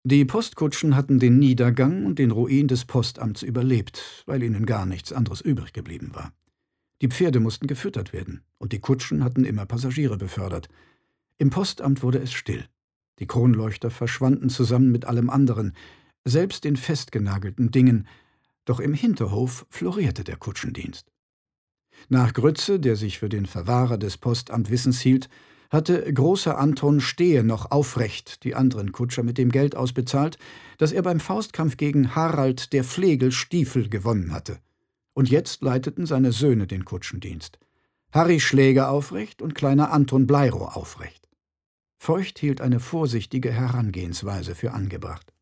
Die Postkutschen hatten den Niedergang und den Ruin des Postamts überlebt, weil ihnen gar nichts anderes übrig geblieben war. Die Pferde mussten gefüttert werden, und die Kutschen hatten immer Passagiere befördert. Im Postamt wurde es still. Die Kronleuchter verschwanden zusammen mit allem anderen, selbst den festgenagelten Dingen, doch im Hinterhof florierte der Kutschendienst. Nach Grütze, der sich für den Verwahrer des Postamtwissens hielt, hatte großer Anton Stehe noch aufrecht die anderen Kutscher mit dem Geld ausbezahlt, das er beim Faustkampf gegen Harald der Flegel Stiefel gewonnen hatte. Und jetzt leiteten seine Söhne den Kutschendienst. Harry Schläger aufrecht und kleiner Anton Bleiroh aufrecht. Feucht hielt eine vorsichtige Herangehensweise für angebracht.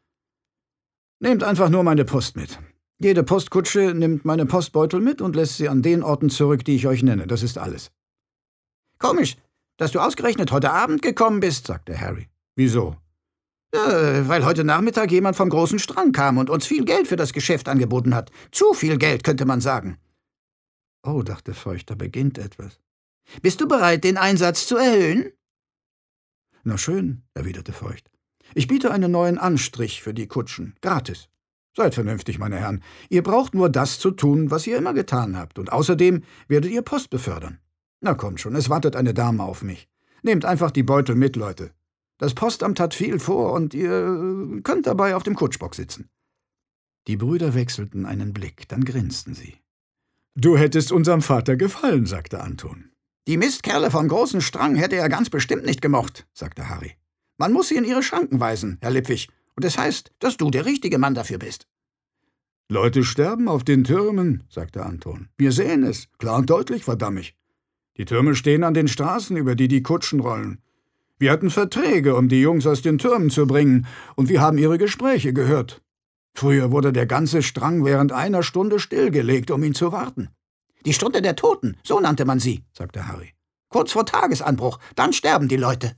»Nehmt einfach nur meine Post mit. Jede Postkutsche nimmt meine Postbeutel mit und lässt sie an den Orten zurück, die ich euch nenne. Das ist alles.« »Komisch, dass du ausgerechnet heute Abend gekommen bist«, sagte Harry. »Wieso?« »Weil heute Nachmittag jemand vom großen Strang kam und uns viel Geld für das Geschäft angeboten hat. Zu viel Geld, könnte man sagen.« »Oh«, dachte Feucht, da beginnt etwas. »Bist du bereit, den Einsatz zu erhöhen?« »Na schön«, erwiderte Feucht. »Ich biete einen neuen Anstrich für die Kutschen, gratis. Seid vernünftig, meine Herren. Ihr braucht nur das zu tun, was ihr immer getan habt, und außerdem werdet ihr Post befördern. Na kommt schon, es wartet eine Dame auf mich. Nehmt einfach die Beutel mit, Leute. Das Postamt hat viel vor, und ihr könnt dabei auf dem Kutschbock sitzen.« Die Brüder wechselten einen Blick, dann grinsten sie. »Du hättest unserem Vater gefallen«, sagte Anton. »Die Mistkerle vom großen Strang hätte er ganz bestimmt nicht gemocht«, sagte Harry. »Man muss sie in ihre Schranken weisen, Herr Lippwig, und es heißt, dass du der richtige Mann dafür bist.« »Leute sterben auf den Türmen«, sagte Anton. »Wir sehen es, klar und deutlich, verdamm ich. Die Türme stehen an den Straßen, über die die Kutschen rollen. Wir hatten Verträge, um die Jungs aus den Türmen zu bringen, und wir haben ihre Gespräche gehört. Früher wurde der ganze Strang während einer Stunde stillgelegt, um ihn zu warten.« »Die Stunde der Toten, so nannte man sie«, sagte Harry. »Kurz vor Tagesanbruch, dann sterben die Leute.«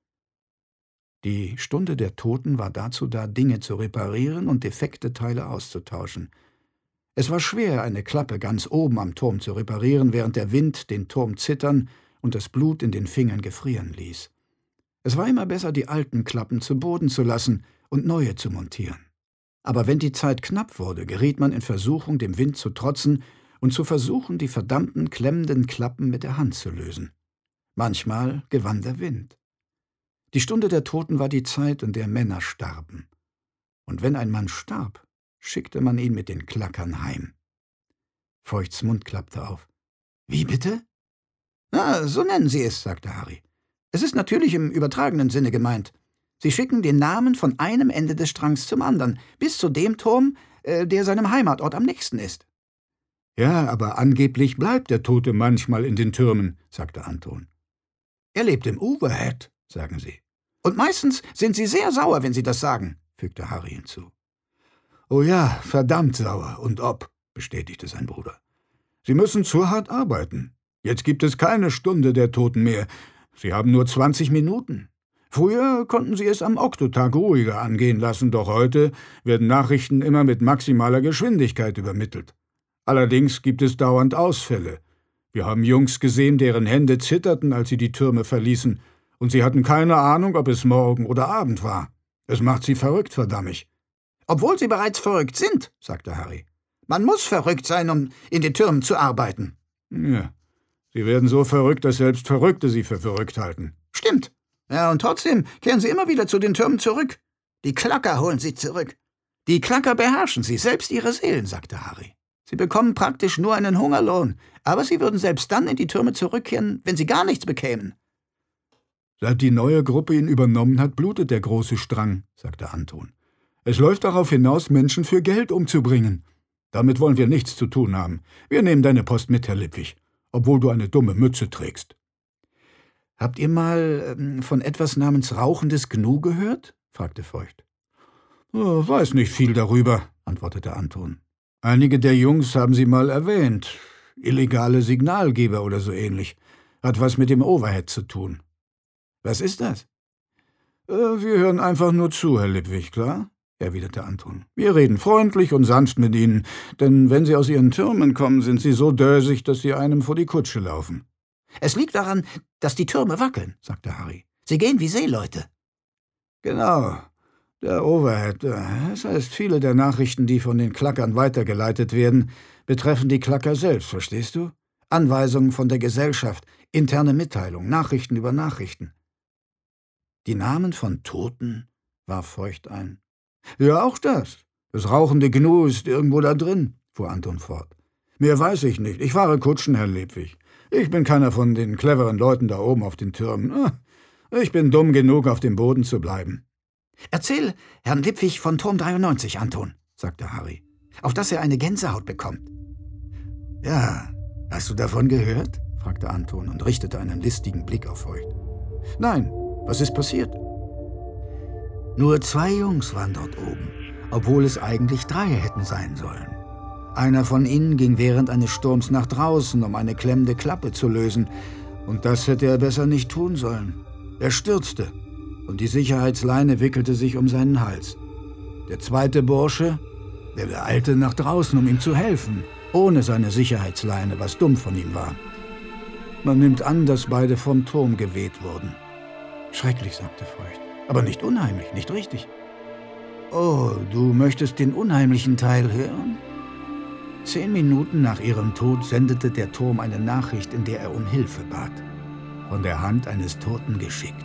Die Stunde der Toten war dazu da, Dinge zu reparieren und defekte Teile auszutauschen. Es war schwer, eine Klappe ganz oben am Turm zu reparieren, während der Wind den Turm zittern und das Blut in den Fingern gefrieren ließ. Es war immer besser, die alten Klappen zu Boden zu lassen und neue zu montieren. Aber wenn die Zeit knapp wurde, geriet man in Versuchung, dem Wind zu trotzen und zu versuchen, die verdammten klemmenden Klappen mit der Hand zu lösen. Manchmal gewann der Wind. Die Stunde der Toten war die Zeit, in der Männer starben. Und wenn ein Mann starb, schickte man ihn mit den Klackern heim. Feuchts Mund klappte auf. »Wie bitte?« »Na, so nennen Sie es«, sagte Harry. »Es ist natürlich im übertragenen Sinne gemeint. Sie schicken den Namen von einem Ende des Strangs zum anderen, bis zu dem Turm, der seinem Heimatort am nächsten ist.« »Ja, aber angeblich bleibt der Tote manchmal in den Türmen«, sagte Anton. »Er lebt im Overhead«, sagen Sie. »Und meistens sind Sie sehr sauer, wenn Sie das sagen«, fügte Harry hinzu. »Oh ja, verdammt sauer, und ob«, bestätigte sein Bruder. »Sie müssen zu hart arbeiten. Jetzt gibt es keine Stunde der Toten mehr. Sie haben nur 20 Minuten. Früher konnten Sie es am Oktotag ruhiger angehen lassen, doch heute werden Nachrichten immer mit maximaler Geschwindigkeit übermittelt. Allerdings gibt es dauernd Ausfälle. Wir haben Jungs gesehen, deren Hände zitterten, als sie die Türme verließen, und sie hatten keine Ahnung, ob es Morgen oder Abend war. Es macht sie verrückt, verdammig.« »Obwohl sie bereits verrückt sind«, sagte Harry. »Man muss verrückt sein, um in den Türmen zu arbeiten.« »Ja, sie werden so verrückt, dass selbst Verrückte sie für verrückt halten.« »Stimmt. Ja, und trotzdem kehren sie immer wieder zu den Türmen zurück. Die Klacker holen sie zurück. Die Klacker beherrschen sie, selbst ihre Seelen«, sagte Harry. »Sie bekommen praktisch nur einen Hungerlohn, aber sie würden selbst dann in die Türme zurückkehren, wenn sie gar nichts bekämen.« »Seit die neue Gruppe ihn übernommen hat, blutet der große Strang«, sagte Anton. »Es läuft darauf hinaus, Menschen für Geld umzubringen. Damit wollen wir nichts zu tun haben. Wir nehmen deine Post mit, Herr Lippwig, obwohl du eine dumme Mütze trägst.« »Habt ihr mal von etwas namens rauchendes Gnu gehört?« fragte Feucht. »Weiß nicht viel darüber«, antwortete Anton. »Einige der Jungs haben sie mal erwähnt. Illegale Signalgeber oder so ähnlich. Hat was mit dem Overhead zu tun.« »Was ist das?« »Wir hören einfach nur zu, Herr Lippwig, klar?«, erwiderte Anton. »Wir reden freundlich und sanft mit Ihnen, denn wenn Sie aus Ihren Türmen kommen, sind Sie so dösig, dass Sie einem vor die Kutsche laufen.« »Es liegt daran, dass die Türme wackeln«, sagte Harry. »Sie gehen wie Seeleute.« »Genau. Der Overhead, das heißt, viele der Nachrichten, die von den Klackern weitergeleitet werden, betreffen die Klacker selbst, verstehst du? Anweisungen von der Gesellschaft, interne Mitteilungen, Nachrichten über Nachrichten. Die Namen von Toten? Warf Voigt ein. Ja, auch das. Das rauchende Gnu ist irgendwo da drin, fuhr Anton fort. Mehr weiß ich nicht. Ich fahre Kutschen, Herr Lebwig. Ich bin keiner von den cleveren Leuten da oben auf den Türmen. Ich bin dumm genug, auf dem Boden zu bleiben. »Erzähl Herrn Lippwig von Turm 93, Anton«, sagte Harry, »auf dass er eine Gänsehaut bekommt.« »Ja, hast du davon gehört?« fragte Anton und richtete einen listigen Blick auf Voigt. »Nein, was ist passiert?« »Nur 2 Jungs waren dort oben, obwohl es eigentlich 3 hätten sein sollen. Einer von ihnen ging während eines Sturms nach draußen, um eine klemmende Klappe zu lösen, und das hätte er besser nicht tun sollen. Er stürzte, und die Sicherheitsleine wickelte sich um seinen Hals. Der zweite Bursche, der eilte nach draußen, um ihm zu helfen, ohne seine Sicherheitsleine, was dumm von ihm war. Man nimmt an, dass beide vom Turm geweht wurden. »Schrecklich«, sagte Voigt, »aber nicht unheimlich, nicht richtig?« »Oh, du möchtest den unheimlichen Teil hören?« 10 Minuten nach ihrem Tod sendete der Turm eine Nachricht, in der er um Hilfe bat. Von der Hand eines Toten geschickt.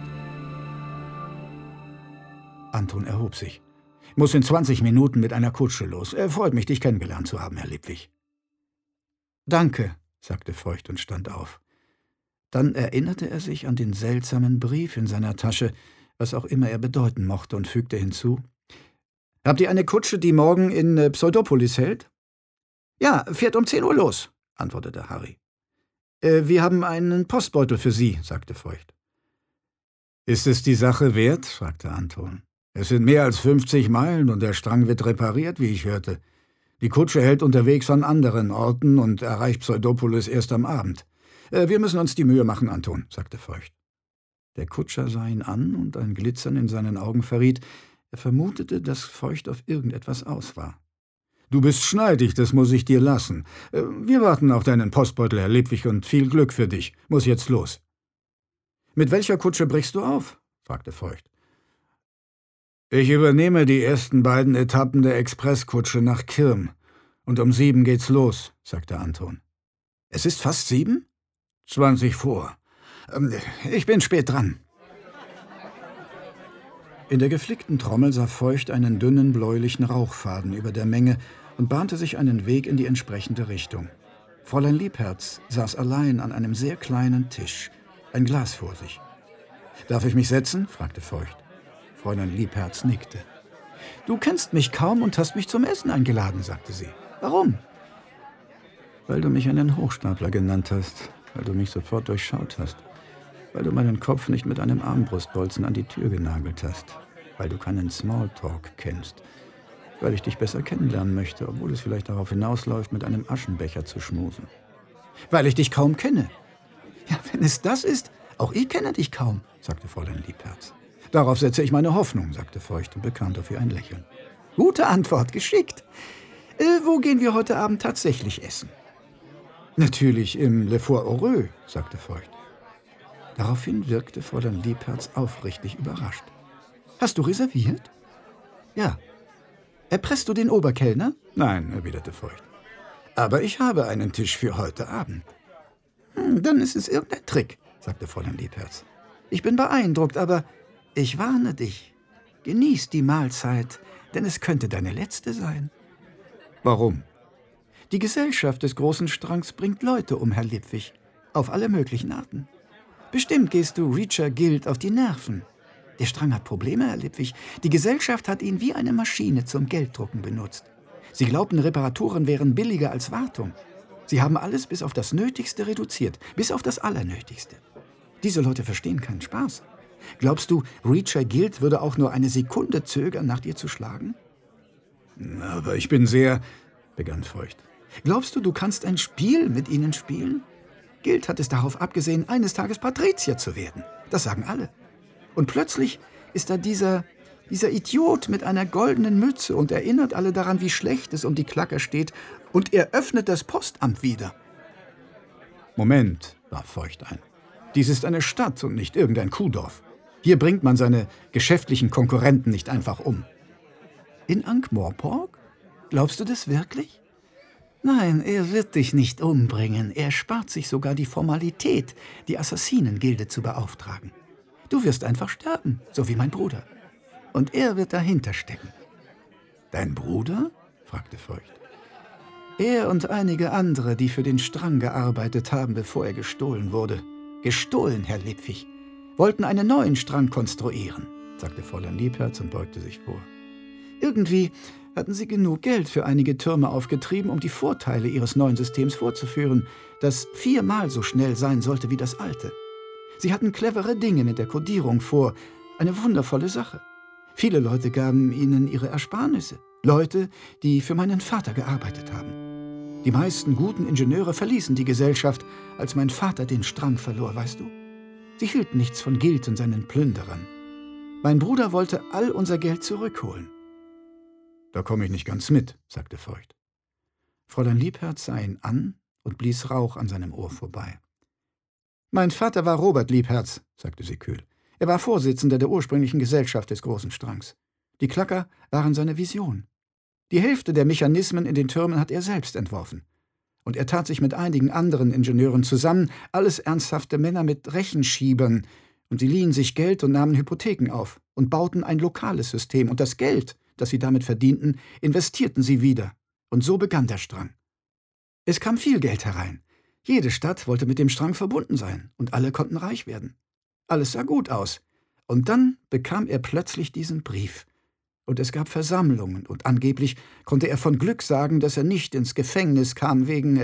Anton erhob sich. »Muss in 20 Minuten mit einer Kutsche los. Freut mich, dich kennengelernt zu haben, Herr Lippwig.« »Danke«, sagte Voigt und stand auf. Dann erinnerte er sich an den seltsamen Brief in seiner Tasche, was auch immer er bedeuten mochte, und fügte hinzu: »Habt ihr eine Kutsche, die morgen in Pseudopolis hält?« »Ja, fährt um 10 Uhr los«, antwortete Harry. »Wir haben einen Postbeutel für Sie«, sagte Voigt. »Ist es die Sache wert?« fragte Anton. »Es sind mehr als 50 Meilen und der Strang wird repariert, wie ich hörte. Die Kutsche hält unterwegs an anderen Orten und erreicht Pseudopolis erst am Abend. Wir müssen uns die Mühe machen, Anton«, sagte Voigt. Der Kutscher sah ihn an und ein Glitzern in seinen Augen verriet, er vermutete, dass Voigt auf irgendetwas aus war. »Du bist schneidig, das muss ich dir lassen. Wir warten auf deinen Postbeutel, Herr Lippwig, und viel Glück für dich. Muss jetzt los.« »Mit welcher Kutsche brichst du auf?« fragte Voigt. »Ich übernehme die ersten 2 Etappen der Expresskutsche nach Kirm. Und um 7 geht's los«, sagte Anton. »Es ist fast 7?« »20 vor. Ich bin spät dran.« In der geflickten Trommel sah Voigt einen dünnen, bläulichen Rauchfaden über der Menge und bahnte sich einen Weg in die entsprechende Richtung. Fräulein Liebherz saß allein an einem sehr kleinen Tisch, ein Glas vor sich. »Darf ich mich setzen?« fragte Voigt. Fräulein Liebherz nickte. »Du kennst mich kaum und hast mich zum Essen eingeladen«, sagte sie. »Warum?« »Weil du mich einen Hochstapler genannt hast, weil du mich sofort durchschaut hast, weil du meinen Kopf nicht mit einem Armbrustbolzen an die Tür genagelt hast, weil du keinen Smalltalk kennst, weil ich dich besser kennenlernen möchte, obwohl es vielleicht darauf hinausläuft, mit einem Aschenbecher zu schmusen. Weil ich dich kaum kenne.« »Ja, wenn es das ist, auch ich kenne dich kaum«, sagte Fräulein Liebherz. »Darauf setze ich meine Hoffnung«, sagte Voigt und bekam dafür ein Lächeln. »Gute Antwort, geschickt. Wo gehen wir heute Abend tatsächlich essen?« »Natürlich im Le Four Heureux«, sagte Voigt. Daraufhin wirkte Fräulein Liebherz aufrichtig überrascht. »Hast du reserviert?« »Ja.« »Erpresst du den Oberkellner?« »Nein«, erwiderte Voigt. »Aber ich habe einen Tisch für heute Abend.« »Dann ist es irgendein Trick«, sagte Fräulein Liebherz. »Ich bin beeindruckt, aber ich warne dich. Genieß die Mahlzeit, denn es könnte deine letzte sein.« »Warum?« »Die Gesellschaft des großen Strangs bringt Leute um, Herr Lippwig, auf alle möglichen Arten. Bestimmt gehst du Reacher Guild auf die Nerven. Der Strang hat Probleme, Herr Lippwig. Die Gesellschaft hat ihn wie eine Maschine zum Gelddrucken benutzt. Sie glaubten, Reparaturen wären billiger als Wartung. Sie haben alles bis auf das Nötigste reduziert, bis auf das Allernötigste. Diese Leute verstehen keinen Spaß. Glaubst du, Reacher Guild würde auch nur eine Sekunde zögern, nach dir zu schlagen?« »Aber ich bin sehr«, begann Voigt. »Glaubst du, du kannst ein Spiel mit ihnen spielen? Guild hat es darauf abgesehen, eines Tages Patrizier zu werden. Das sagen alle. Und plötzlich ist da dieser Idiot mit einer goldenen Mütze und erinnert alle daran, wie schlecht es um die Klacker steht, und er öffnet das Postamt wieder.« »Moment«, warf Voigt ein. »Dies ist eine Stadt und nicht irgendein Kuhdorf. Hier bringt man seine geschäftlichen Konkurrenten nicht einfach um.« In Ankh-Morpork? Glaubst du das wirklich? Nein, er wird dich nicht umbringen. Er spart sich sogar die Formalität, die Assassinengilde zu beauftragen. Du wirst einfach sterben, so wie mein Bruder. Und er wird dahinter stecken. Dein Bruder? Fragte Feucht. Er und einige andere, die für den Strang gearbeitet haben, bevor er gestohlen wurde. Gestohlen, Herr Lipwig. Wollten einen neuen Strang konstruieren, sagte Fräulein Liebherz und beugte sich vor. Irgendwie hatten sie genug Geld für einige Türme aufgetrieben, um die Vorteile ihres neuen Systems vorzuführen, das 4-mal so schnell sein sollte wie das alte. Sie hatten clevere Dinge mit der Kodierung vor, eine wundervolle Sache. Viele Leute gaben ihnen ihre Ersparnisse, Leute, die für meinen Vater gearbeitet haben. Die meisten guten Ingenieure verließen die Gesellschaft, als mein Vater den Strang verlor, weißt du? Sie hielten nichts von Guild und seinen Plünderern. Mein Bruder wollte all unser Geld zurückholen. »Da komme ich nicht ganz mit«, sagte Feucht. Fräulein Liebherz sah ihn an und blies Rauch an seinem Ohr vorbei. »Mein Vater war Robert Liebherz«, sagte sie kühl. »Er war Vorsitzender der ursprünglichen Gesellschaft des Großen Strangs. Die Klacker waren seine Vision. Die Hälfte der Mechanismen in den Türmen hat er selbst entworfen. Und er tat sich mit einigen anderen Ingenieuren zusammen, alles ernsthafte Männer mit Rechenschiebern, und sie liehen sich Geld und nahmen Hypotheken auf und bauten ein lokales System, und das Geld, das sie damit verdienten, investierten sie wieder. Und so begann der Strang. Es kam viel Geld herein. Jede Stadt wollte mit dem Strang verbunden sein, und alle konnten reich werden. Alles sah gut aus. Und dann bekam er plötzlich diesen Brief. Und es gab Versammlungen, und angeblich konnte er von Glück sagen, dass er nicht ins Gefängnis kam wegen,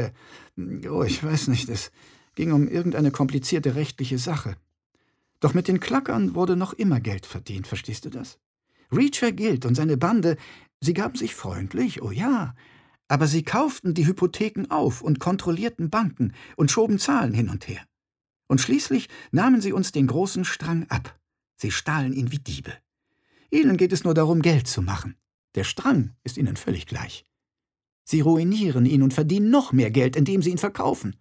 ich weiß nicht, es ging um irgendeine komplizierte rechtliche Sache. Doch mit den Klackern wurde noch immer Geld verdient, verstehst du das? Reacher Guild und seine Bande, sie gaben sich freundlich, oh ja, aber sie kauften die Hypotheken auf und kontrollierten Banken und schoben Zahlen hin und her. Und schließlich nahmen sie uns den großen Strang ab. Sie stahlen ihn wie Diebe. Ihnen geht es nur darum, Geld zu machen. Der Strang ist ihnen völlig gleich. Sie ruinieren ihn und verdienen noch mehr Geld, indem sie ihn verkaufen.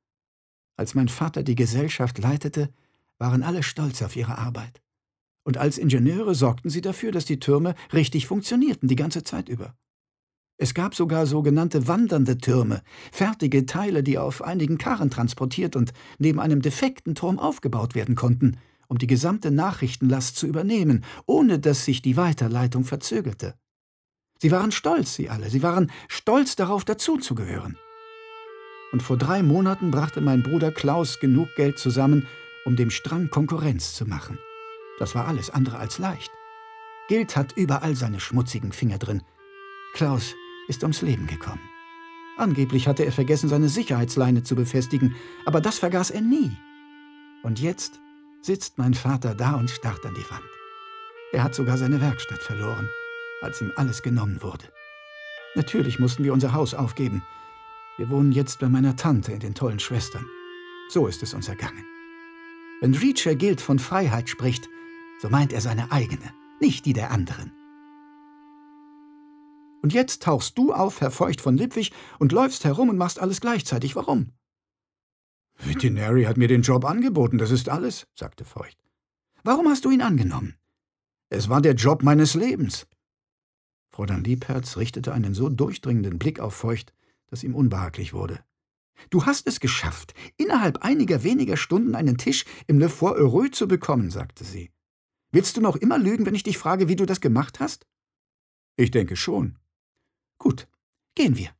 Als mein Vater die Gesellschaft leitete, waren alle stolz auf ihre Arbeit. Und als Ingenieure sorgten sie dafür, dass die Türme richtig funktionierten, die ganze Zeit über. Es gab sogar sogenannte wandernde Türme, fertige Teile, die auf einigen Karren transportiert und neben einem defekten Turm aufgebaut werden konnten, um die gesamte Nachrichtenlast zu übernehmen, ohne dass sich die Weiterleitung verzögerte. Sie waren stolz, sie alle. Sie waren stolz darauf, dazuzugehören. Und vor 3 Monaten brachte mein Bruder Klaus genug Geld zusammen, um dem Strang Konkurrenz zu machen. Das war alles andere als leicht. Guild hat überall seine schmutzigen Finger drin. Klaus ist ums Leben gekommen. Angeblich hatte er vergessen, seine Sicherheitsleine zu befestigen, aber das vergaß er nie. Und jetzt sitzt mein Vater da und starrt an die Wand. Er hat sogar seine Werkstatt verloren, als ihm alles genommen wurde. Natürlich mussten wir unser Haus aufgeben. Wir wohnen jetzt bei meiner Tante in den tollen Schwestern. So ist es uns ergangen. Wenn Reacher Guild von Freiheit spricht, so meint er seine eigene, nicht die der anderen. Und jetzt tauchst du auf, Herr Feucht von Lipwig, und läufst herum und machst alles gleichzeitig. Warum? Vetinari hat mir den Job angeboten, das ist alles, sagte Feucht. Warum hast du ihn angenommen? Es war der Job meines Lebens. Fräulein Liebherz richtete einen so durchdringenden Blick auf Feucht, dass ihm unbehaglich wurde. Du hast es geschafft, innerhalb einiger weniger Stunden einen Tisch im Le Fort Heureux zu bekommen, sagte sie. Willst du noch immer lügen, wenn ich dich frage, wie du das gemacht hast? Ich denke schon. Gut, gehen wir.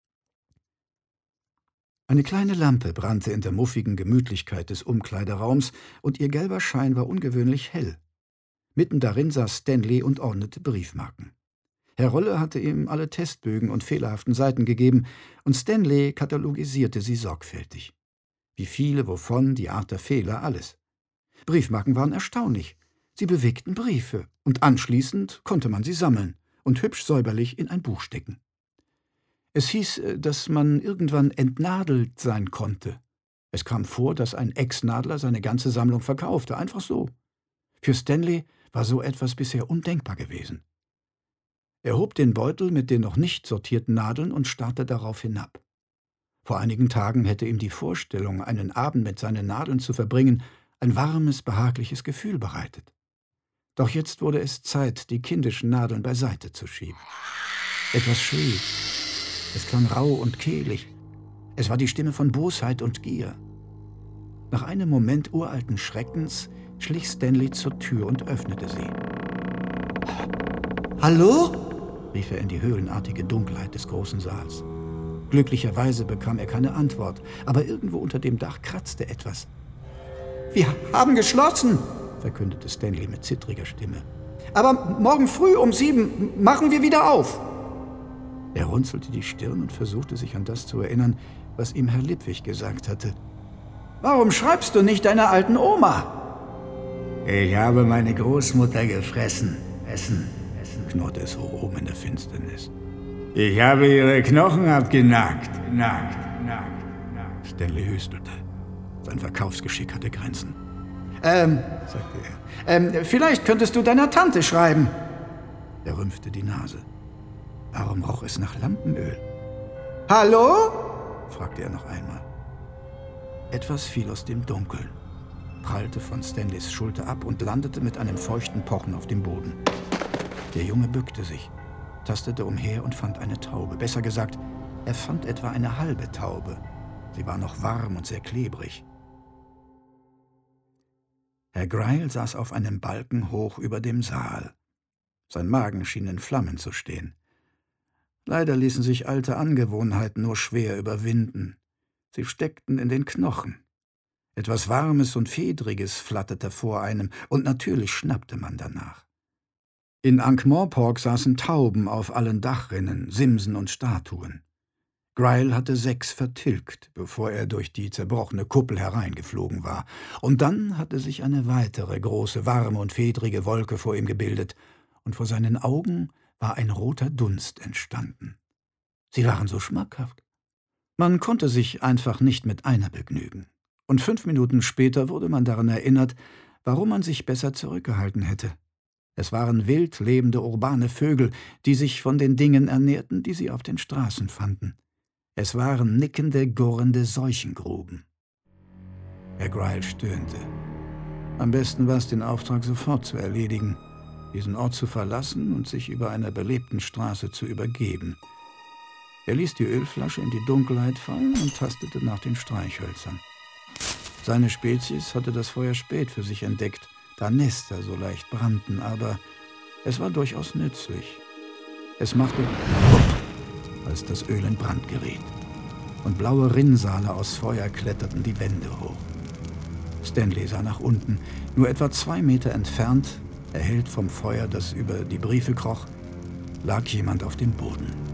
Eine kleine Lampe brannte in der muffigen Gemütlichkeit des Umkleideraums, und ihr gelber Schein war ungewöhnlich hell. Mitten darin saß Stanley und ordnete Briefmarken. Herr Rolle hatte ihm alle Testbögen und fehlerhaften Seiten gegeben, und Stanley katalogisierte sie sorgfältig. Wie viele, wovon, die Art der Fehler, alles. Briefmarken waren erstaunlich. Sie bewegten Briefe, und anschließend konnte man sie sammeln und hübsch säuberlich in ein Buch stecken. Es hieß, dass man irgendwann entnadelt sein konnte. Es kam vor, dass ein Ex-Nadler seine ganze Sammlung verkaufte, einfach so. Für Stanley war so etwas bisher undenkbar gewesen. Er hob den Beutel mit den noch nicht sortierten Nadeln und starrte darauf hinab. Vor einigen Tagen hätte ihm die Vorstellung, einen Abend mit seinen Nadeln zu verbringen, ein warmes, behagliches Gefühl bereitet. Doch jetzt wurde es Zeit, die kindischen Nadeln beiseite zu schieben. Etwas schrie. Es klang rau und kehlig. Es war die Stimme von Bosheit und Gier. Nach einem Moment uralten Schreckens schlich Stanley zur Tür und öffnete sie. »Hallo?« rief er in die höhlenartige Dunkelheit des großen Saals. Glücklicherweise bekam er keine Antwort, aber irgendwo unter dem Dach kratzte etwas. »Wir haben geschlossen«, verkündete Stanley mit zittriger Stimme. »Aber morgen früh um 7 machen wir wieder auf.« Er runzelte die Stirn und versuchte sich an das zu erinnern, was ihm Herr Lippwig gesagt hatte. »Warum schreibst du nicht deiner alten Oma?« »Ich habe meine Großmutter gefressen. Essen«, knurrte es hoch oben in der Finsternis. »Ich habe ihre Knochen abgenagt. Stanley hüstelte. Sein Verkaufsgeschick hatte Grenzen. Sagte er. Vielleicht könntest du deiner Tante schreiben.« Er rümpfte die Nase. Warum roch es nach Lampenöl? »Hallo?« fragte er noch einmal. Etwas fiel aus dem Dunkeln, prallte von Stanleys Schulter ab und landete mit einem feuchten Pochen auf dem Boden. Der Junge bückte sich, tastete umher und fand eine Taube. Besser gesagt, er fand etwa eine halbe Taube. Sie war noch warm und sehr klebrig. Herr Greil saß auf einem Balken hoch über dem Saal. Sein Magen schien in Flammen zu stehen. Leider ließen sich alte Angewohnheiten nur schwer überwinden. Sie steckten in den Knochen. Etwas Warmes und Fedriges flatterte vor einem, und natürlich schnappte man danach. In Ankh-Morpork saßen Tauben auf allen Dachrinnen, Simsen und Statuen. Greil hatte 6 vertilgt, bevor er durch die zerbrochene Kuppel hereingeflogen war. Und dann hatte sich eine weitere große, warme und fedrige Wolke vor ihm gebildet, und vor seinen Augen war ein roter Dunst entstanden. Sie waren so schmackhaft. Man konnte sich einfach nicht mit einer begnügen. Und 5 Minuten später wurde man daran erinnert, warum man sich besser zurückgehalten hätte. Es waren wild lebende urbane Vögel, die sich von den Dingen ernährten, die sie auf den Straßen fanden. Es waren nickende, gurrende Seuchengruben. Herr Greil stöhnte. Am besten war es, den Auftrag sofort zu erledigen, diesen Ort zu verlassen und sich über einer belebten Straße zu übergeben. Er ließ die Ölflasche in die Dunkelheit fallen und tastete nach den Streichhölzern. Seine Spezies hatte das Feuer spät für sich entdeckt, da Nester so leicht brannten, aber es war durchaus nützlich. Es machte Wupp, als das Öl in Brand geriet, und blaue Rinnsale aus Feuer kletterten die Wände hoch. Stanley sah nach unten. Nur etwa 2 Meter entfernt, erhellt vom Feuer, das über die Briefe kroch, lag jemand auf dem Boden.